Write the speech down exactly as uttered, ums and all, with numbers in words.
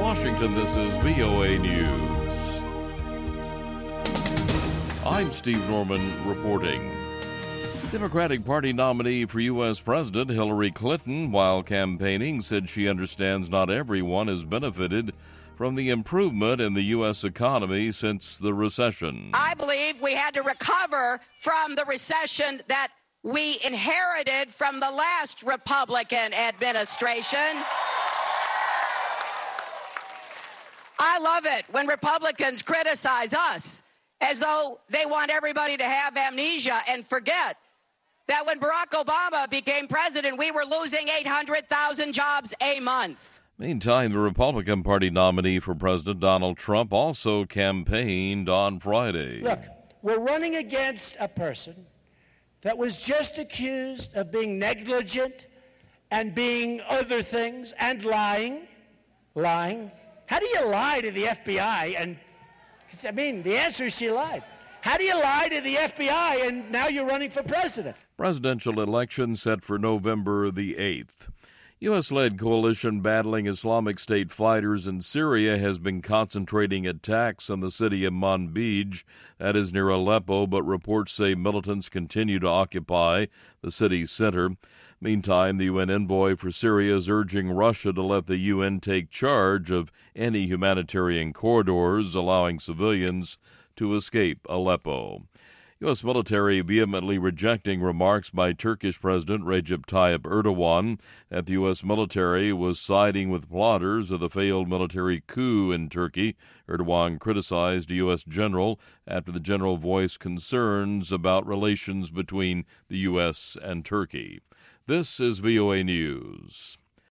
Washington, this is V O A News. I'm Steve Norman reporting. Democratic Party nominee for U S President Hillary Clinton, while campaigning, said she understands not everyone has benefited from the improvement in the U S economy since the recession. I believe we had to recover from the recession that we inherited from the last Republican administration. I love it when Republicans criticize us as though they want everybody to have amnesia and forget that when Barack Obama became president, we were losing eight hundred thousand jobs a month. Meantime, the Republican Party nominee for President Donald Trump also campaigned on Friday. Look, we're running against a person that was just accused of being negligent and being other things and lying. Lying. How do you lie to the F B I? And I mean, the answer is she lied. How do you lie to the F B I and now you're running for president? Presidential election set for November the eighth. U S-led coalition battling Islamic State fighters in Syria has been concentrating attacks on the city of Manbij, that is near Aleppo, but reports say militants continue to occupy the city's center. Meantime, the U N envoy for Syria is urging Russia to let the U N take charge of any humanitarian corridors, allowing civilians to escape Aleppo. U S military vehemently rejecting remarks by Turkish President Recep Tayyip Erdogan that the U S military was siding with plotters of the failed military coup in Turkey. Erdogan criticized a U S general after the general voiced concerns about relations between the U S and Turkey. This is V O A News.